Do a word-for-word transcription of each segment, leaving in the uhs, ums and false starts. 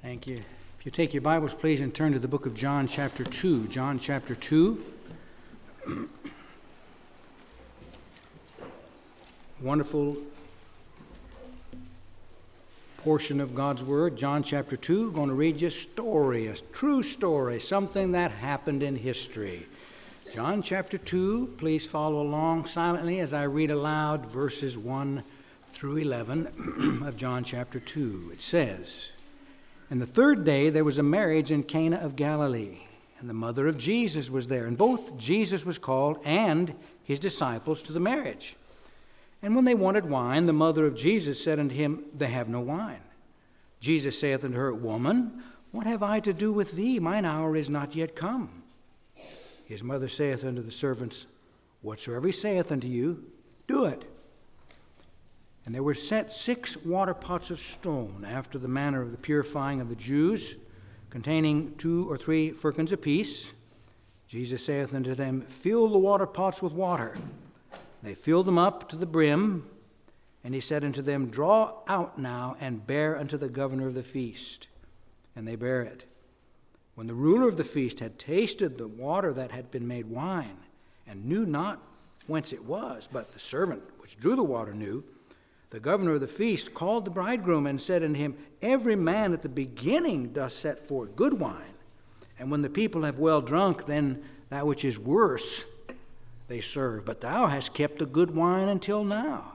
Thank you. If you take your Bibles, please, and turn to the book of John chapter two. John chapter two. Wonderful portion of God's Word. John chapter two. Going to read you a story, a true story, something that happened in history. John chapter two. Please follow along silently as I read aloud verses one through eleven of John chapter two. It says, "And the third day there was a marriage in Cana of Galilee, and the mother of Jesus was there, and both Jesus was called and his disciples to the marriage. And when they wanted wine, the mother of Jesus said unto him, They have no wine. Jesus saith unto her, Woman, what have I to do with thee? Mine hour is not yet come. His mother saith unto the servants, Whatsoever he saith unto you, do it. And there were set six water pots of stone, after the manner of the purifying of the Jews, containing two or three firkins apiece. Jesus saith unto them, Fill the water pots with water. They filled them up to the brim. And he said unto them, Draw out now, and bear unto the governor of the feast. And they bare it. When the ruler of the feast had tasted the water that had been made wine, and knew not whence it was, but the servant which drew the water knew, the governor of the feast called the bridegroom and said unto him, Every man at the beginning doth set forth good wine, and when the people have well drunk, then that which is worse they serve. But thou hast kept the good wine until now.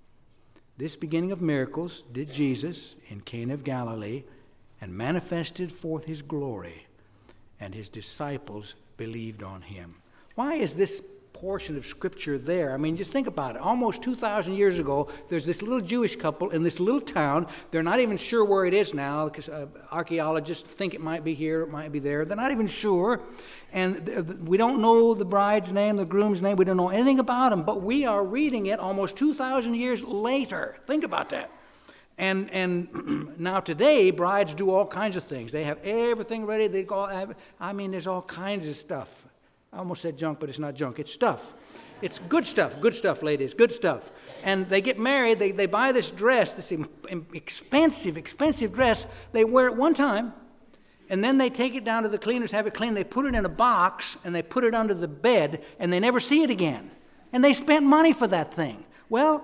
This beginning of miracles did Jesus in Cana of Galilee, and manifested forth his glory, and his disciples believed on him." Why is this portion of Scripture there? I mean, just think about it. Almost two thousand years ago, there's this little Jewish couple in this little town. They're not even sure where it is now, because uh, archaeologists think it might be here, it might be there. They're not even sure. And th- th- we don't know the bride's name, the groom's name. We don't know anything about them. But we are reading it almost two thousand years later. Think about that. And and now today, brides do all kinds of things. They have everything ready. They go. I mean, there's all kinds of stuff. I almost said junk, but it's not junk. It's stuff. It's good stuff. Good stuff, ladies. Good stuff. And they get married. They, they buy this dress, this expensive, expensive dress. They wear it one time. And then they take it down to the cleaners, have it cleaned. They put it in a box, and they put it under the bed, and they never see it again. And they spent money for that thing. Well,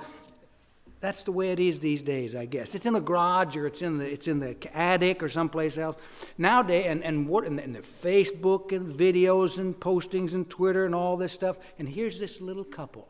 that's the way it is these days, I guess. It's in the garage, or it's in the it's in the attic, or someplace else. Nowadays, and and what and the, and the Facebook and videos and postings and Twitter and all this stuff. And here's this little couple,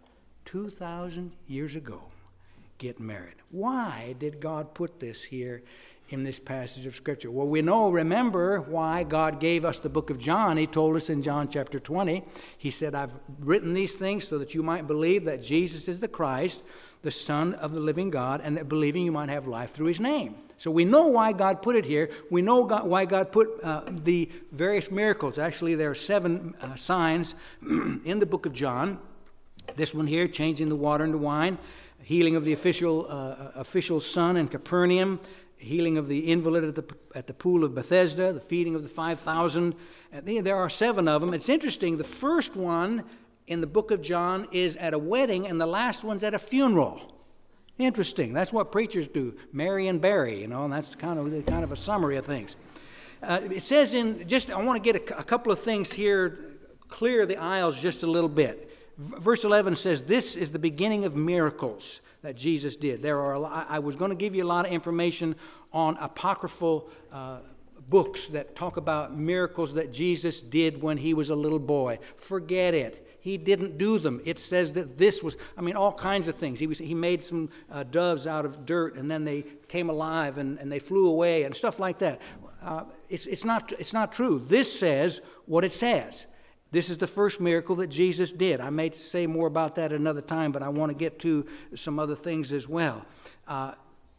two thousand years ago, get married. Why did God put this here in this passage of Scripture? Well, we know, remember why God gave us the book of John. He told us in John chapter twenty. He said, "I've written these things so that you might believe that Jesus is the Christ, the Son of the living God, and that believing you might have life through his name." So we know why God put it here. We know God, why God put uh, the various miracles. Actually, there are seven uh, signs in the book of John. This one here, changing the water into wine, healing of the official uh, official son in Capernaum, healing of the invalid at the at the pool of Bethesda, the feeding of the five thousand. There are seven of them. It's interesting. The first one in the book of John is at a wedding, and the last one's at a funeral. Interesting. That's what preachers do, marry and bury, you know, and that's kind of kind of a summary of things. Uh, it says in, just, I want to get a, a couple of things here, clear the aisles just a little bit. V- verse eleven says, this is the beginning of miracles that Jesus did. There are a lot, I was going to give you a lot of information on apocryphal uh, books that talk about miracles that Jesus did when he was a little boy. Forget it. He didn't do them. It says that this was, I mean, all kinds of things. He was, he made some uh, doves out of dirt, and then they came alive, and, and they flew away, and stuff like that. Uh, it's, it's not, it's not true. This says what it says. This is the first miracle that Jesus did. I may say more about that another time, but I want to get to some other things as well. Uh,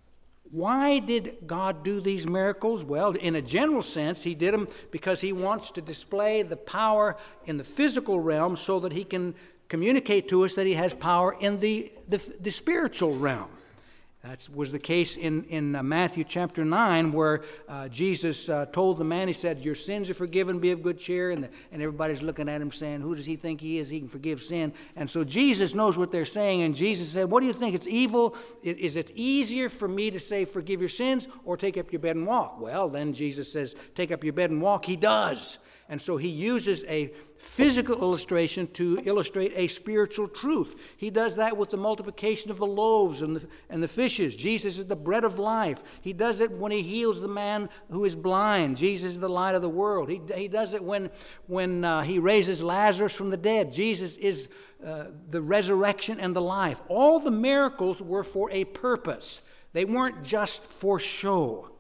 Why did God do these miracles? Well, in a general sense, he did them because he wants to display the power in the physical realm so that he can communicate to us that he has power in the, the, the spiritual realm. That was the case in, in uh, Matthew chapter nine, where uh, Jesus uh, told the man, he said, your sins are forgiven, be of good cheer. And, the, and everybody's looking at him saying, who does he think he is? He can forgive sin. And so Jesus knows what they're saying. And Jesus said, what do you think? It's evil? Is, is it easier for me to say, forgive your sins, or take up your bed and walk? Well, then Jesus says, take up your bed and walk. He does. And so he uses a physical illustration to illustrate a spiritual truth. He does that with the multiplication of the loaves and the, and the fishes. Jesus is the bread of life. He does it when he heals the man who is blind. Jesus is the light of the world. He, he does it when, when uh, he raises Lazarus from the dead. Jesus is uh, the resurrection and the life. All the miracles were for a purpose. They weren't just for show.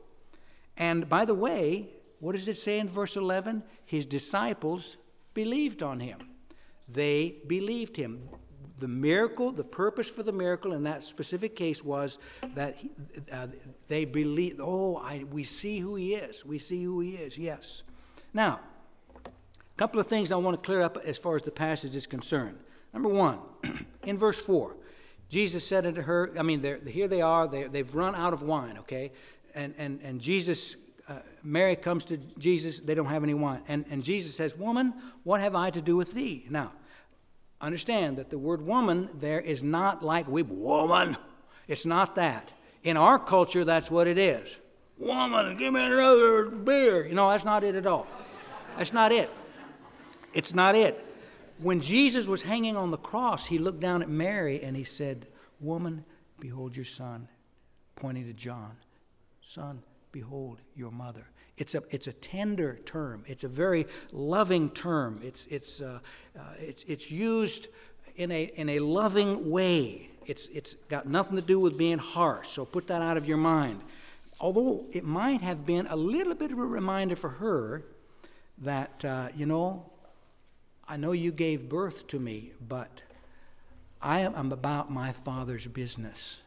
And by the way, what does it say in verse eleven? His disciples believed on him. They believed him. The miracle, the purpose for the miracle in that specific case was that he, uh, they believed, oh, I, we see who he is. We see who he is, yes. Now, a couple of things I want to clear up as far as the passage is concerned. Number one, in verse four, Jesus said unto her, I mean, here they are, they've run out of wine, okay? And, and, and Jesus... Uh, Mary comes to Jesus, they don't have any wine. And, and Jesus says, woman, what have I to do with thee? Now, understand that the word woman there is not like we, woman. It's not that. In our culture, that's what it is. Woman, give me another beer. You know, that's not it at all. That's not it. It's not it. When Jesus was hanging on the cross, he looked down at Mary and he said, woman, behold your son, pointing to John. Son, behold your mother. It's a it's a tender term. It's a very loving term. It's it's uh, uh, it's it's used in a in a loving way. It's it's got nothing to do with being harsh. So put that out of your mind. Although it might have been a little bit of a reminder for her that uh, you know, I know you gave birth to me, but I am about my Father's business.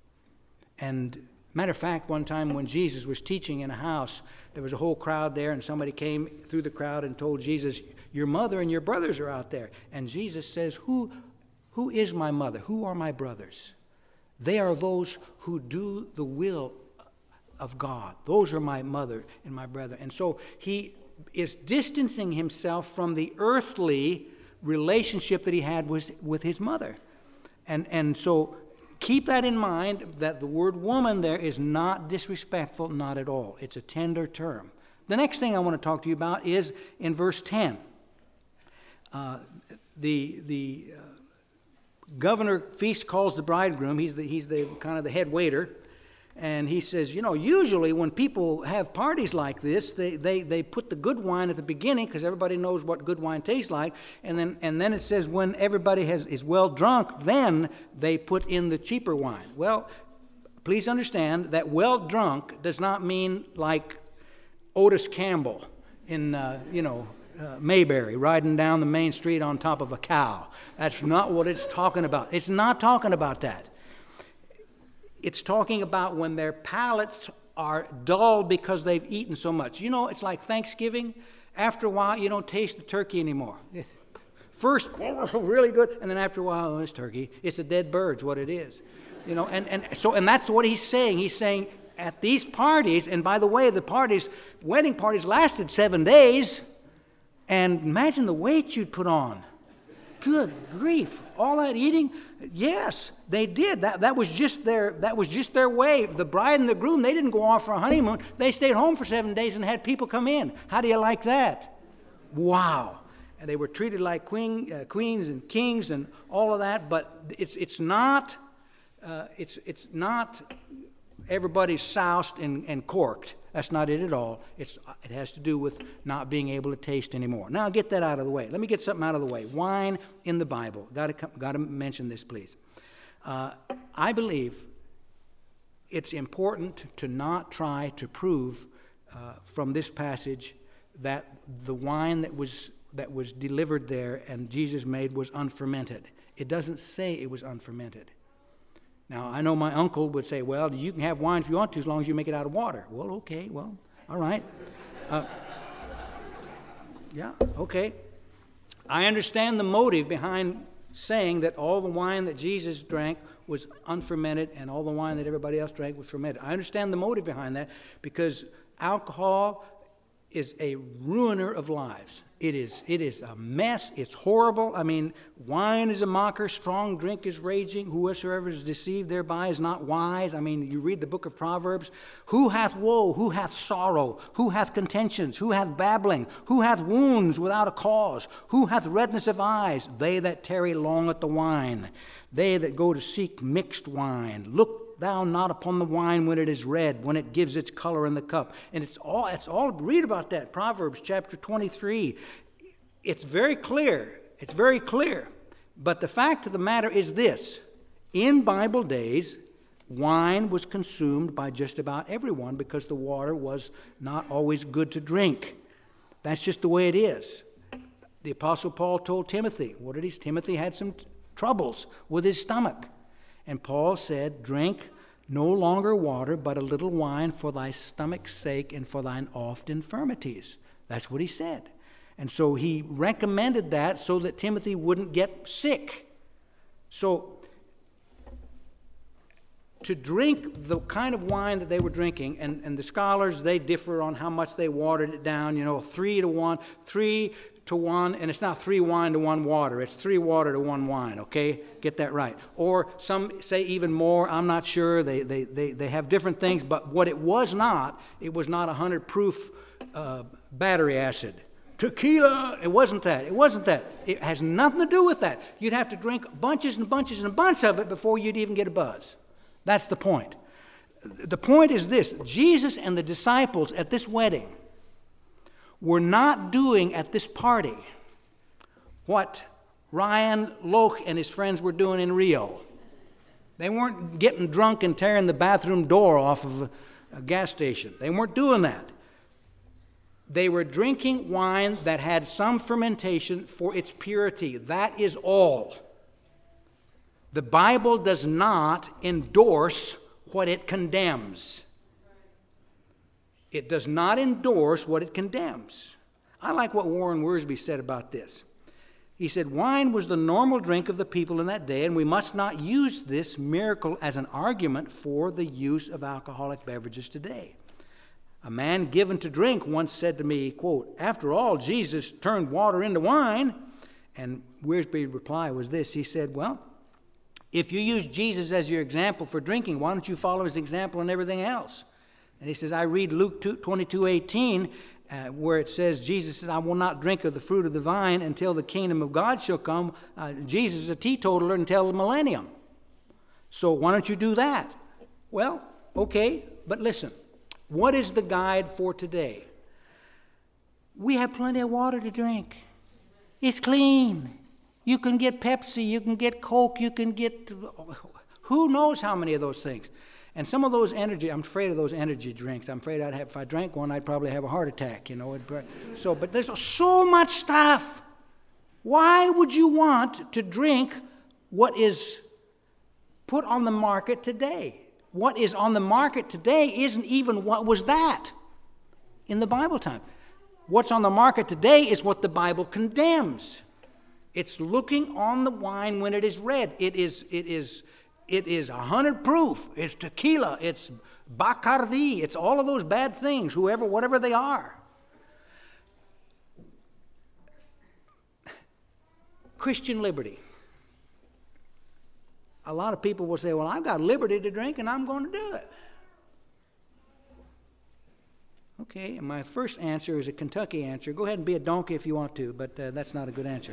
And matter of fact, one time when Jesus was teaching in a house, there was a whole crowd there, and somebody came through the crowd and told Jesus, your mother and your brothers are out there. And Jesus says, who, who is my mother? Who are my brothers? They are those who do the will of God. Those are my mother and my brother. And so he is distancing himself from the earthly relationship that he had with, with his mother. And, and so keep that in mind, that the word woman there is not disrespectful, not at all. It's a tender term. The next thing I want to talk to you about is in verse ten. Uh, the the uh, governor feast calls the bridegroom. He's the, he's the kind of the head waiter. And he says, you know, usually when people have parties like this, they, they, they put the good wine at the beginning because everybody knows what good wine tastes like. And then and then it says when everybody has, is well drunk, then they put in the cheaper wine. Well, please understand that well drunk does not mean like Otis Campbell in, uh, you know, uh, Mayberry riding down the main street on top of a cow. That's not what it's talking about. It's not talking about that. It's talking about when their palates are dull because they've eaten so much. You know, it's like Thanksgiving. After a while, you don't taste the turkey anymore. First, really good, and then after a while, oh, it's turkey. It's a dead bird's what it is. You know, and, and so and that's what he's saying. He's saying at these parties, and by the way, the parties, wedding parties lasted seven days, and imagine the weight you'd put on. Good grief! All that eating? Yes, they did. That that was just their that was just their way. The bride and the groom, they didn't go off for a honeymoon. They stayed home for seven days and had people come in. How do you like that? Wow! And they were treated like queen, uh, queens and kings and all of that. But it's it's not uh, it's it's not everybody's soused and, and corked. That's not it at all. It's, it has to do with not being able to taste anymore. Now, get that out of the way. Let me get something out of the way. Wine in the Bible. Got to got to mention this, please. Uh, I believe it's important to not try to prove uh, from this passage that the wine that was that was delivered there and Jesus made was unfermented. It doesn't say it was unfermented. Now, I know my uncle would say, well, you can have wine if you want to as long as you make it out of water. Well, okay, well, all right. Uh, yeah, okay. I understand the motive behind saying that all the wine that Jesus drank was unfermented and all the wine that everybody else drank was fermented. I understand the motive behind that because alcohol is a ruiner of lives. It is, it is a mess. It's horrible. I mean, wine is a mocker. Strong drink is raging. Whosoever is deceived thereby is not wise. I mean, you read the book of Proverbs. Who hath woe? Who hath sorrow? Who hath contentions? Who hath babbling? Who hath wounds without a cause? Who hath redness of eyes? They that tarry long at the wine. They that go to seek mixed wine. Look thou not upon the wine when it is red, when it gives its color in the cup. And it's all, it's all, read about that. Proverbs chapter twenty-three. It's very clear. It's very clear. But the fact of the matter is this. In Bible days, wine was consumed by just about everyone because the water was not always good to drink. That's just the way it is. The Apostle Paul told Timothy, what did he? Timothy had some t- troubles with his stomach. And Paul said, drink no longer water, but a little wine for thy stomach's sake and for thine oft infirmities. That's what he said. And so he recommended that so that Timothy wouldn't get sick. So to drink the kind of wine that they were drinking, and, and the scholars, they differ on how much they watered it down, you know, three to one, three to one, and it's not three wine to one water. It's three water to one wine, okay? Get that right. Or some say even more. I'm not sure. They, they, they, they have different things, but what it was not, it was not one hundred proof uh, battery acid. Tequila, it wasn't that. It wasn't that. It has nothing to do with that. You'd have to drink bunches and bunches and bunches of it before you'd even get a buzz. That's the point. The point is this. Jesus and the disciples at this wedding were not doing at this party what Ryan Loch and his friends were doing in Rio. They weren't getting drunk and tearing the bathroom door off of a, a gas station. They weren't doing that. They were drinking wine that had some fermentation for its purity. That is all. The Bible does not endorse what it condemns. It does not endorse what it condemns. I like what Warren Wiersbe said about this. He said, wine was the normal drink of the people in that day, and we must not use this miracle as an argument for the use of alcoholic beverages today. A man given to drink once said to me, quote, after all, Jesus turned water into wine. And Wiersbe's reply was this. He said, well, if you use Jesus as your example for drinking, why don't you follow his example in everything else? And he says, I read Luke twenty-two eighteen, uh, where it says, Jesus says, I will not drink of the fruit of the vine until the kingdom of God shall come. Uh, Jesus is a teetotaler until the millennium. So why don't you do that? Well, okay, but listen. What is the guide for today? We have plenty of water to drink. It's clean. You can get Pepsi, you can get Coke, you can get who knows how many of those things. And some of those energy, I'm afraid of those energy drinks. I'm afraid I'd have, if I drank one, I'd probably have a heart attack, you know. So, but there's so much stuff. Why would you want to drink what is put on the market today? What is on the market today isn't even what was that in the Bible time. What's on the market today is what the Bible condemns. It's looking on the wine when it is red. It is, it is, it is a hundred proof. It's tequila. It's Bacardi. It's all of those bad things, whoever, whatever they are. Christian liberty. A lot of people will say, well, I've got liberty to drink and I'm going to do it. Okay, and my first answer is a Kentucky answer. Go ahead and be a donkey if you want to, but uh, that's not a good answer.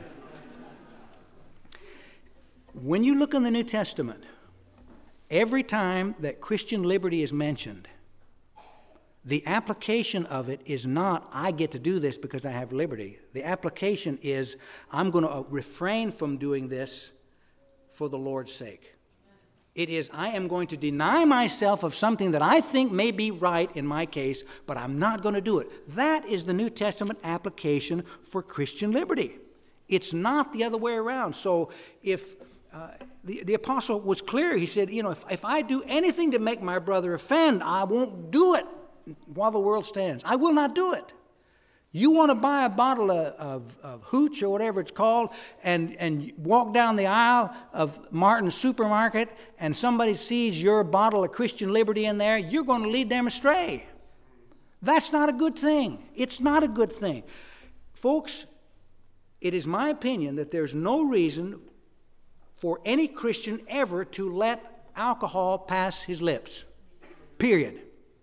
When you look in the New Testament, every time that Christian liberty is mentioned, the application of it is not, I get to do this because I have liberty. The application is, I'm going to refrain from doing this for the Lord's sake. It is, I am going to deny myself of something that I think may be right in my case, but I'm not going to do it. That is the New Testament application for Christian liberty. It's not the other way around. So if uh, the, the apostle was clear, he said, you know, if, if I do anything to make my brother offend, I won't do it while the world stands. I will not do it. You want to buy a bottle of, of, of hooch or whatever it's called and, and walk down the aisle of Martin's supermarket and somebody sees your bottle of Christian Liberty in there, you're going to lead them astray. That's not a good thing. It's not a good thing. Folks, it is my opinion that there's no reason for any Christian ever to let alcohol pass his lips. Period.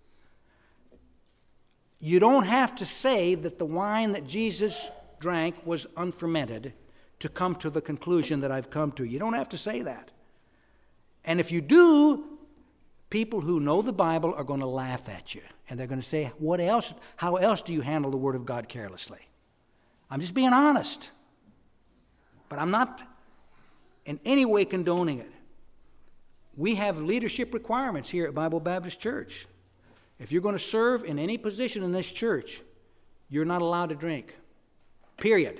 You don't have to say that the wine that Jesus drank was unfermented to come to the conclusion that I've come to. You don't have to say that. And if you do, people who know the Bible are going to laugh at you. And they're going to say, what else? How else do you handle the Word of God carelessly? I'm just being honest. But I'm not in any way condoning it. We have leadership requirements here at Bible Baptist Church. If you're going to serve in any position in this church, you're not allowed to drink. Period.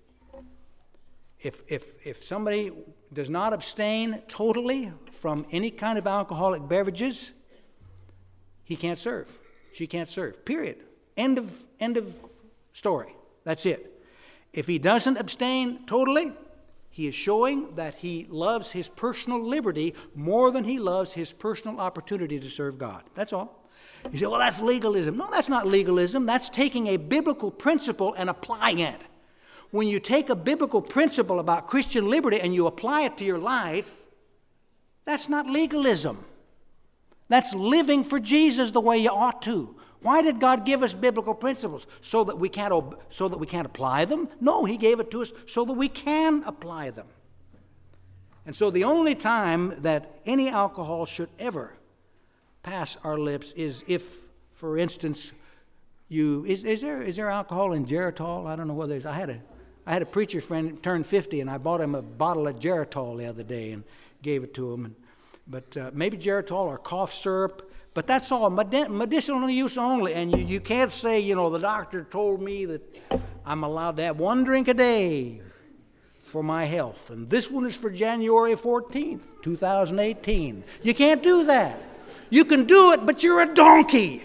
If, if, if somebody does not abstain totally from any kind of alcoholic beverages, he can't serve. She can't serve. Period. End of, end of story. That's it. If he doesn't abstain totally, he is showing that he loves his personal liberty more than he loves his personal opportunity to serve God. That's all. You say, well, that's legalism. No, that's not legalism. That's taking a biblical principle and applying it. When you take a biblical principle about Christian liberty and you apply it to your life, that's not legalism. That's living for Jesus the way you ought to. Why did God give us biblical principles? So that we can't, ob- so that we can't apply them? No, he gave it to us so that we can apply them. And so the only time that any alcohol should ever pass our lips is if, for instance, you is, is there is there alcohol in Geritol? I don't know whether there's. I had a I had a preacher friend turn fifty, and I bought him a bottle of Geritol the other day and gave it to him. And, but uh, maybe Geritol or cough syrup. But that's all medicinal use only, and you, you can't say, you know, the doctor told me that I'm allowed to have one drink a day for my health, and this one is for January fourteenth, two thousand eighteen. You can't do that. You can do it, but you're a donkey.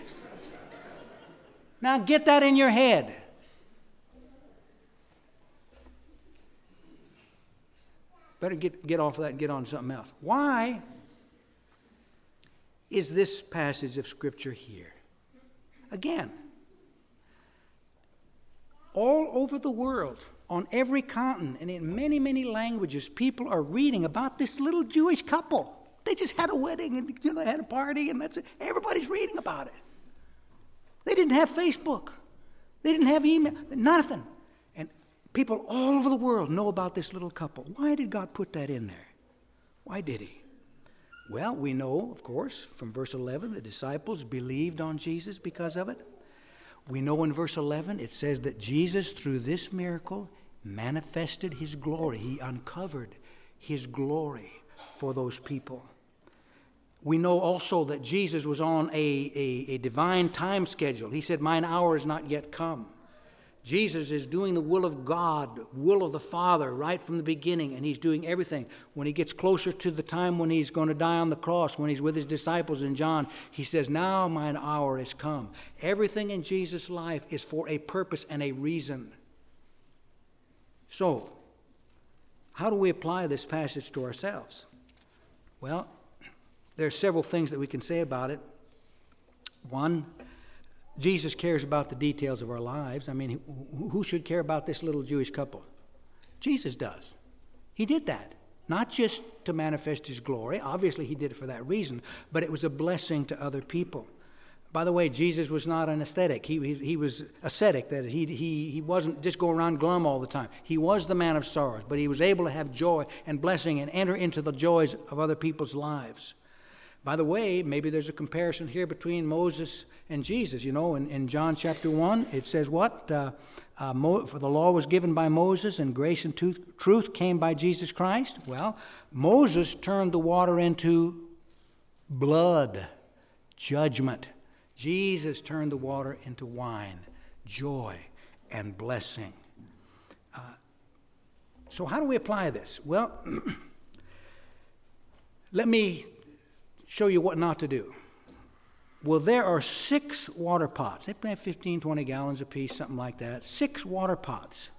Now get that in your head. Better get, get off that and get on something else. Why is this passage of Scripture here? Again, all over the world, on every continent, and in many, many languages, people are reading about this little Jewish couple. They just had a wedding and you know, had a party, and that's it. Everybody's reading about it. They didn't have Facebook. They didn't have email. Nothing. And people all over the world know about this little couple. Why did God put that in there? Why did he? Well, we know, of course, from verse eleven, the disciples believed on Jesus because of it. We know in verse eleven, it says that Jesus, through this miracle, manifested his glory. He uncovered his glory for those people. We know also that Jesus was on a, a, a divine time schedule. He said, mine hour is not yet come. Jesus is doing the will of God, will of the Father, right from the beginning, and he's doing everything. When he gets closer to the time when he's going to die on the cross, when he's with his disciples in John, he says, now mine hour is come. Everything in Jesus' life is for a purpose and a reason. So, how do we apply this passage to ourselves? Well, there are several things that we can say about it. One, Jesus cares about the details of our lives. I mean, who should care about this little Jewish couple? Jesus does. He did that. Not just to manifest his glory. Obviously, he did it for that reason. But it was a blessing to other people. By the way, Jesus was not an ascetic. He, he, he was ascetic. That he, he, he wasn't just going around glum all the time. He was the man of sorrows. But he was able to have joy and blessing and enter into the joys of other people's lives. By the way, maybe there's a comparison here between Moses and Jesus. You know, in, in John chapter one, it says what? Uh, uh, Mo, for the law was given by Moses, and grace and truth, truth came by Jesus Christ. Well, Moses turned the water into blood, judgment. Jesus turned the water into wine, joy, and blessing. Uh, so how do we apply this? Well, let me show you what not to do. Well, there are six water pots. They have fifteen, twenty gallons apiece, something like that. Six water pots.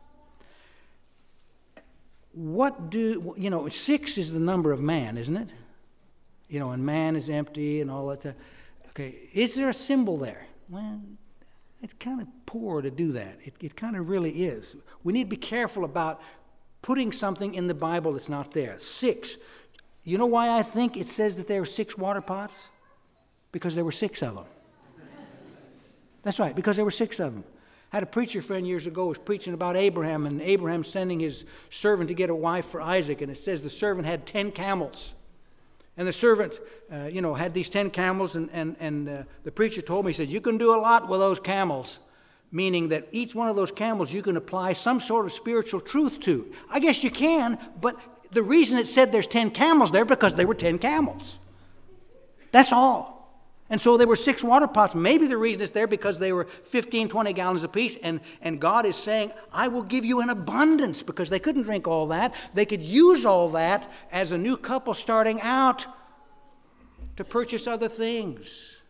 What do, you know, six is the number of man, isn't it? You know, and man is empty and all that stuff. Okay, is there a symbol there? Well, it's kind of poor to do that. It, it kind of really is. We need to be careful about putting something in the Bible that's not there. Six. You know why I think it says that there were six water pots? Because there were six of them. That's right, because there were six of them. I had a preacher friend years ago who was preaching about Abraham, and Abraham sending his servant to get a wife for Isaac, and it says the servant had ten camels. And the servant, uh, you know, had these ten camels, and, and, and uh, the preacher told me, he said, you can do a lot with those camels, meaning that each one of those camels you can apply some sort of spiritual truth to. I guess you can, but the reason it said there's ten camels there, because there were ten camels. That's all. And so there were six water pots. Maybe the reason it's there because they were fifteen, twenty gallons apiece, and, and God is saying, I will give you an abundance, because they couldn't drink all that. They could use all that as a new couple starting out to purchase other things.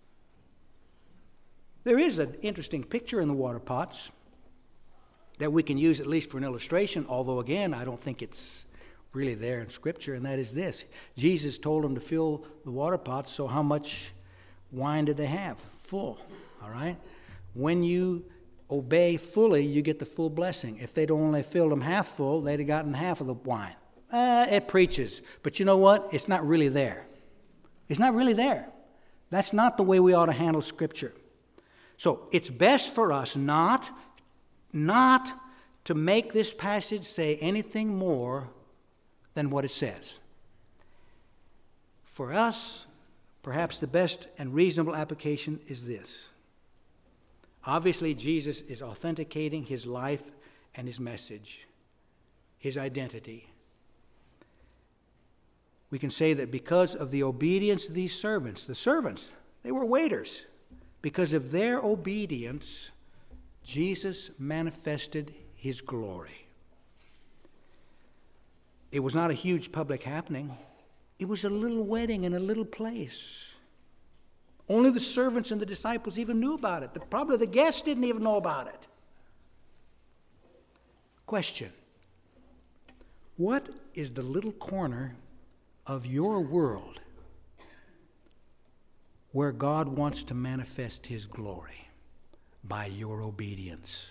There is an interesting picture in the water pots that we can use at least for an illustration, although again, I don't think it's really there in Scripture, and that is this. Jesus told them to fill the water pots, so how much wine did they have? Full, all right? When you obey fully, you get the full blessing. If they'd only filled them half full, they'd have gotten half of the wine. Uh, it preaches, but you know what? It's not really there. It's not really there. That's not the way we ought to handle Scripture. So it's best for us not, not to make this passage say anything more than what it says. For us, perhaps the best and reasonable application is this. Obviously, Jesus is authenticating his life and his message, his identity. We can say that because of the obedience of these servants, the servants, they were waiters. Because of their obedience, Jesus manifested his glory. It was not a huge public happening. It was a little wedding in a little place. Only the servants and the disciples even knew about it. The, probably the guests didn't even know about it. Question. What is the little corner of your world where God wants to manifest his glory by your obedience?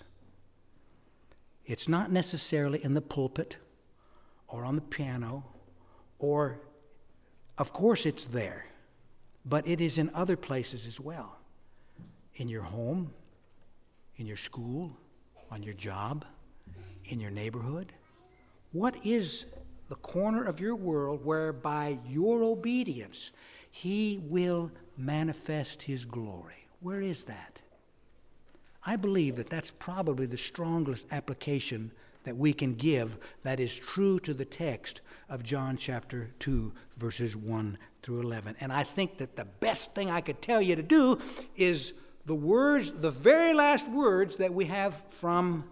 It's not necessarily in the pulpit or on the piano, or, of course it's there, but it is in other places as well. In your home, in your school, on your job, in your neighborhood. What is the corner of your world where by your obedience he will manifest his glory? Where is that? I believe that that's probably the strongest application that we can give that is true to the text of John chapter two, verses one through eleven. And I think that the best thing I could tell you to do is the words, the very last words that we have from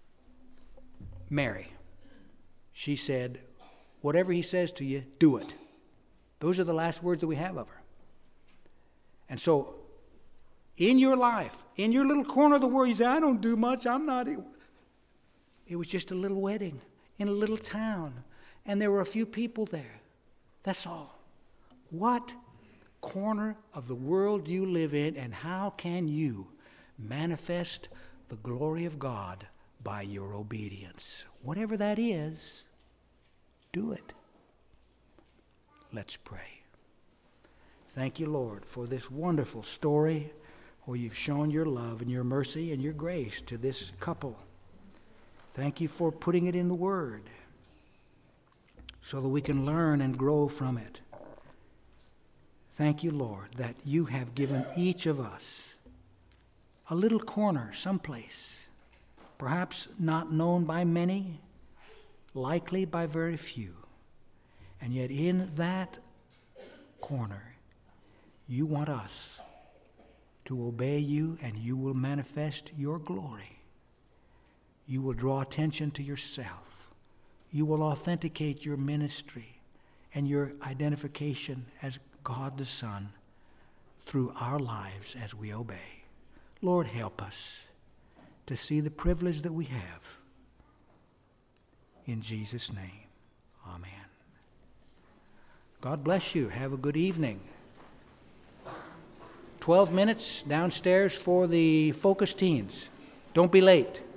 Mary. She said, whatever he says to you, do it. Those are the last words that we have of her. And so, in your life, in your little corner of the world, you say, I don't do much, I'm not... It was just a little wedding in a little town, and there were a few people there. That's all. What corner of the world do you live in, and how can you manifest the glory of God by your obedience? Whatever that is, do it. Let's pray. Thank you, Lord, for this wonderful story where you've shown your love and your mercy and your grace to this couple. Thank you for putting it in the Word so that we can learn and grow from it. Thank you, Lord, that you have given each of us a little corner someplace, perhaps not known by many, likely by very few. And yet in that corner, you want us to obey you, and you will manifest your glory. You will draw attention to yourself. You will authenticate your ministry and your identification as God the Son through our lives as we obey. Lord, help us to see the privilege that we have. In Jesus' name, amen. God bless you. Have a good evening. Twelve minutes downstairs for the Focus Teens. Don't be late.